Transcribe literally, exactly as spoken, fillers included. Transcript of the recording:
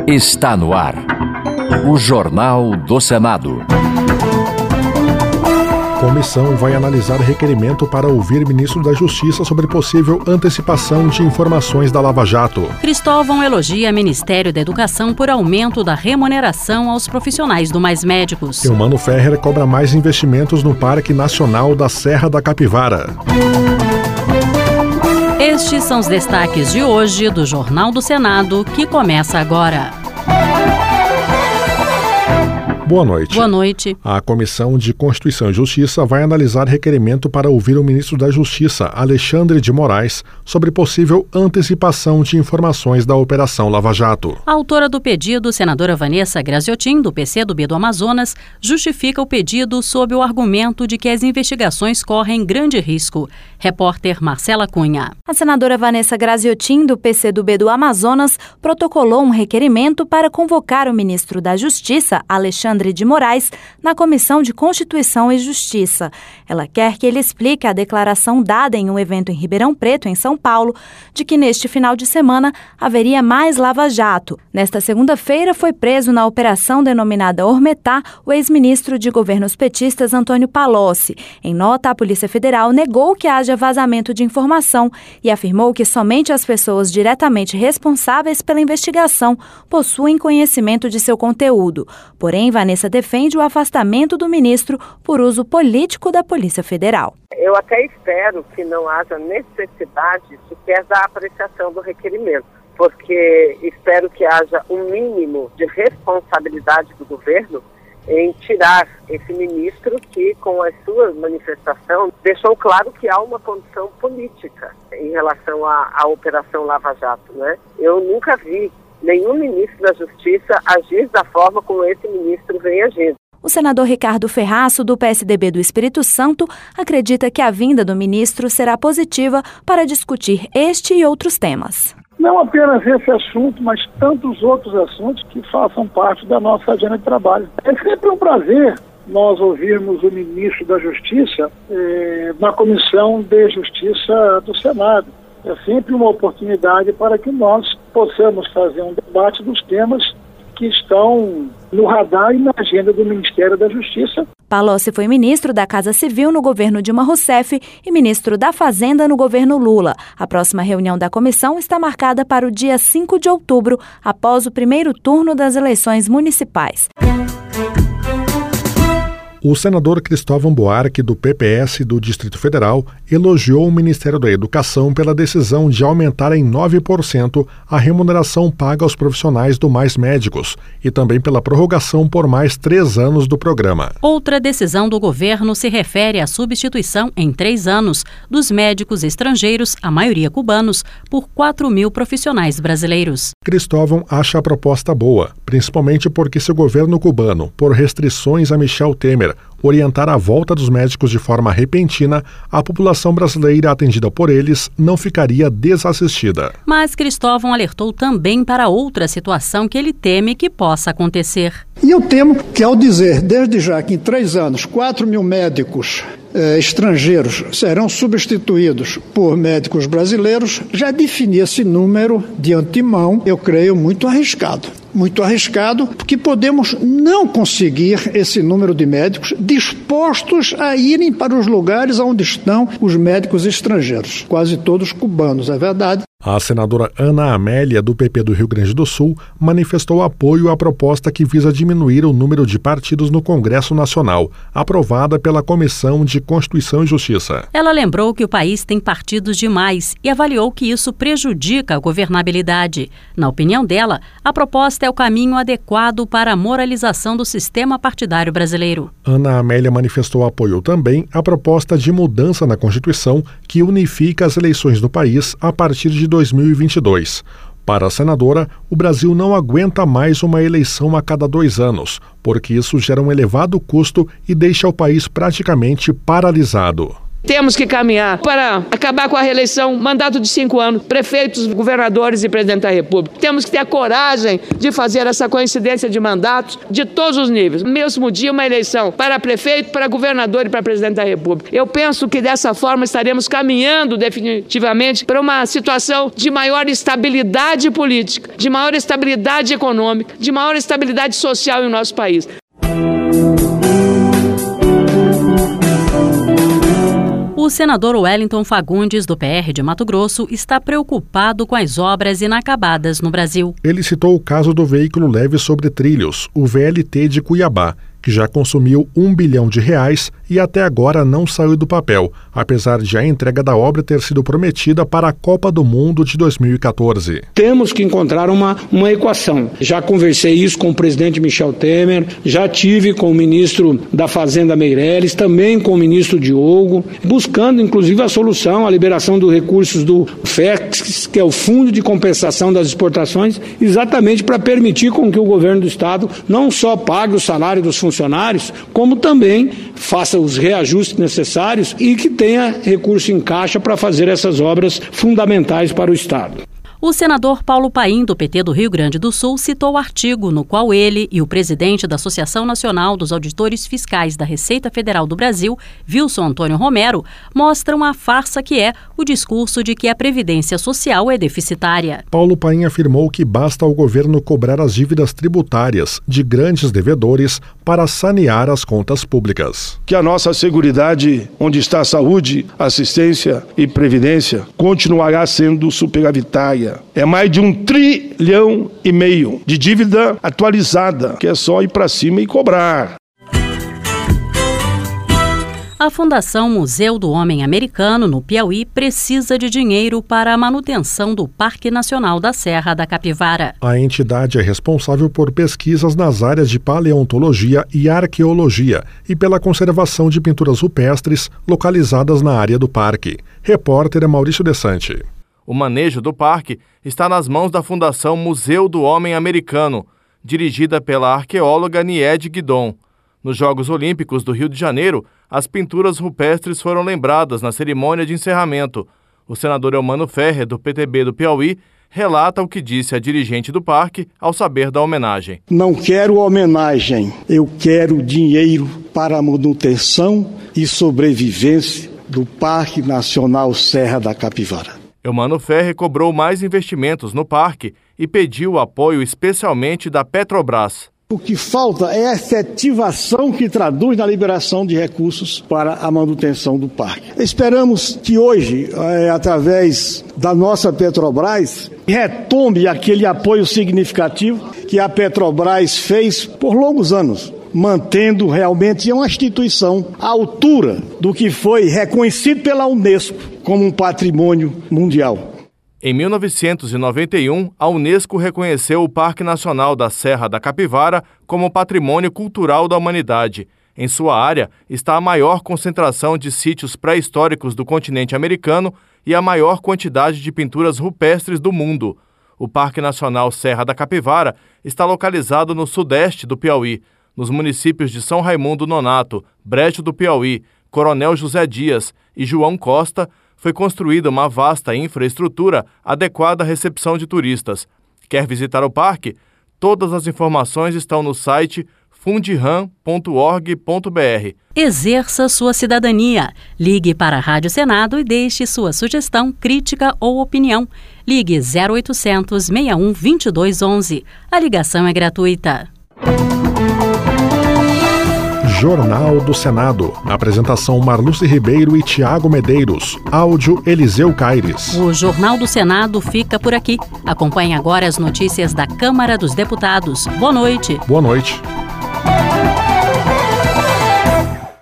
Está no ar. O Jornal do Senado. Comissão vai analisar requerimento para ouvir ministro da Justiça sobre possível antecipação de informações da Lava Jato. Cristóvão elogia Ministério da Educação por aumento da remuneração aos profissionais do Mais Médicos. Eumano Ferrer cobra mais investimentos no Parque Nacional da Serra da Capivara. Estes são os destaques de hoje do Jornal do Senado, que começa agora. Boa noite. Boa noite. A Comissão de Constituição e Justiça vai analisar requerimento para ouvir o ministro da Justiça, Alexandre de Moraes, sobre possível antecipação de informações da Operação Lava Jato. A autora do pedido, senadora Vanessa Graziotin, do P C do B do Amazonas, justifica o pedido sob o argumento de que as investigações correm grande risco. Repórter Marcela Cunha. A senadora Vanessa Graziotin, do P C do B do Amazonas, protocolou um requerimento para convocar o ministro da Justiça, Alexandre de Moraes, na Comissão de Constituição e Justiça. Ela quer que ele explique a declaração dada em um evento em Ribeirão Preto, em São Paulo, de que neste final de semana haveria mais Lava Jato. Nesta segunda-feira foi preso na operação denominada Ormetá o ex-ministro de governos petistas Antônio Palocci. Em nota, a Polícia Federal negou que haja vazamento de informação e afirmou que somente as pessoas diretamente responsáveis pela investigação possuem conhecimento de seu conteúdo. Porém, Vanessa defende o afastamento do ministro por uso político da Polícia Federal. Eu até espero que não haja necessidade sequer da apreciação do requerimento, porque espero que haja um mínimo de responsabilidade do governo em tirar esse ministro que, com a sua manifestação, deixou claro que há uma condição política em relação à, à Operação Lava Jato, né? Eu nunca vi nenhum ministro da Justiça agir da forma como esse ministro vem agindo. O senador Ricardo Ferraço, do P S D B do Espírito Santo, acredita que a vinda do ministro será positiva para discutir este e outros temas. Não apenas esse assunto, mas tantos outros assuntos que façam parte da nossa agenda de trabalho. É sempre um prazer nós ouvirmos o ministro da Justiça eh, na Comissão de Justiça do Senado. É sempre uma oportunidade para que nós possamos fazer um debate dos temas que estão no radar e na agenda do Ministério da Justiça. Palocci foi ministro da Casa Civil no governo Dilma Rousseff e ministro da Fazenda no governo Lula. A próxima reunião da comissão está marcada para o dia cinco de outubro, após o primeiro turno das eleições municipais. O senador Cristóvão Buarque, do P P S do Distrito Federal, elogiou o Ministério da Educação pela decisão de aumentar em nove por cento a remuneração paga aos profissionais do Mais Médicos e também pela prorrogação por mais três anos do programa. Outra decisão do governo se refere à substituição em três anos dos médicos estrangeiros, a maioria cubanos, por quatro mil profissionais brasileiros. Cristóvão acha a proposta boa, principalmente porque se o governo cubano, por restrições a Michel Temer, orientar a volta dos médicos de forma repentina, a população brasileira atendida por eles não ficaria desassistida. Mas Cristóvão alertou também para outra situação que ele teme que possa acontecer. E eu temo que, ao dizer, desde já, que em três anos, quatro mil médicos eh, estrangeiros serão substituídos por médicos brasileiros, já definir esse número de antemão, eu creio, muito arriscado. Muito arriscado, porque podemos não conseguir esse número de médicos dispostos a irem para os lugares onde estão os médicos estrangeiros, quase todos cubanos, é verdade. A senadora Ana Amélia, do P P do Rio Grande do Sul, manifestou apoio à proposta que visa diminuir o número de partidos no Congresso Nacional, aprovada pela Comissão de Constituição e Justiça. Ela lembrou que o país tem partidos demais e avaliou que isso prejudica a governabilidade. Na opinião dela, a proposta é o caminho adequado para a moralização do sistema partidário brasileiro. Ana Amélia manifestou apoio também à proposta de mudança na Constituição que unifica as eleições do país a partir de dois mil e vinte e dois. Para a senadora, o Brasil não aguenta mais uma eleição a cada dois anos, porque isso gera um elevado custo e deixa o país praticamente paralisado. Temos que caminhar para acabar com a reeleição, mandato de cinco anos, prefeitos, governadores e presidente da República. Temos que ter a coragem de fazer essa coincidência de mandatos de todos os níveis. No mesmo dia, uma eleição para prefeito, para governador e para presidente da República. Eu penso que dessa forma estaremos caminhando definitivamente para uma situação de maior estabilidade política, de maior estabilidade econômica, de maior estabilidade social em nosso país. O senador Wellington Fagundes, do P R de Mato Grosso, está preocupado com as obras inacabadas no Brasil. Ele citou o caso do veículo leve sobre trilhos, o V L T de Cuiabá, que já consumiu um bilhão de reais e até agora não saiu do papel, apesar de a entrega da obra ter sido prometida para a Copa do Mundo de dois mil e quatorze. Temos que encontrar uma, uma equação. Já conversei isso com o presidente Michel Temer, já tive com o ministro da Fazenda Meirelles, também com o ministro Diogo, buscando inclusive a solução, a liberação dos recursos do F E C, que é o Fundo de Compensação das Exportações, exatamente para permitir com que o governo do Estado não só pague o salário dos funcionários, como também faça os reajustes necessários e que tenha recurso em caixa para fazer essas obras fundamentais para o Estado. O senador Paulo Paim, do P T do Rio Grande do Sul, citou o artigo no qual ele e o presidente da Associação Nacional dos Auditores Fiscais da Receita Federal do Brasil, Wilson Antônio Romero, mostram a farsa que é o discurso de que a Previdência Social é deficitária. Paulo Paim afirmou que basta ao governo cobrar as dívidas tributárias de grandes devedores para sanear as contas públicas. Que a nossa seguridade, onde está a saúde, assistência e previdência, continuará sendo superavitária. É mais de um trilhão e meio de dívida atualizada, que é só ir para cima e cobrar. A Fundação Museu do Homem Americano, no Piauí, precisa de dinheiro para a manutenção do Parque Nacional da Serra da Capivara. A entidade é responsável por pesquisas nas áreas de paleontologia e arqueologia e pela conservação de pinturas rupestres localizadas na área do parque. Repórter Maurício Desante. O manejo do parque está nas mãos da Fundação Museu do Homem Americano, dirigida pela arqueóloga Niede Guidon. Nos Jogos Olímpicos do Rio de Janeiro, as pinturas rupestres foram lembradas na cerimônia de encerramento. O senador Eumano Ferrer, do P T B do Piauí, relata o que disse a dirigente do parque ao saber da homenagem. Não quero homenagem, eu quero dinheiro para a manutenção e sobrevivência do Parque Nacional Serra da Capivara. Eumano Ferrer cobrou mais investimentos no parque e pediu o apoio especialmente da Petrobras. O que falta é a efetivação que traduz na liberação de recursos para a manutenção do parque. Esperamos que hoje, é, através da nossa Petrobras, retome aquele apoio significativo que a Petrobras fez por longos anos, mantendo realmente uma instituição à altura do que foi reconhecido pela Unesco como um patrimônio mundial. Em mil novecentos e noventa e um, a Unesco reconheceu o Parque Nacional da Serra da Capivara como Patrimônio Cultural da Humanidade. Em sua área está a maior concentração de sítios pré-históricos do continente americano e a maior quantidade de pinturas rupestres do mundo. O Parque Nacional Serra da Capivara está localizado no sudeste do Piauí, nos municípios de São Raimundo Nonato, Brejo do Piauí, Coronel José Dias e João Costa. Foi construída uma vasta infraestrutura adequada à recepção de turistas. Quer visitar o parque? Todas as informações estão no site fundiram ponto org ponto br. Exerça sua cidadania. Ligue para a Rádio Senado e deixe sua sugestão, crítica ou opinião. Ligue zero oitocentos, sessenta e um, vinte e dois, onze. A ligação é gratuita. Jornal do Senado. Apresentação Marluce Ribeiro e Tiago Medeiros. Áudio Eliseu Caires. O Jornal do Senado fica por aqui. Acompanhe agora as notícias da Câmara dos Deputados. Boa noite. Boa noite.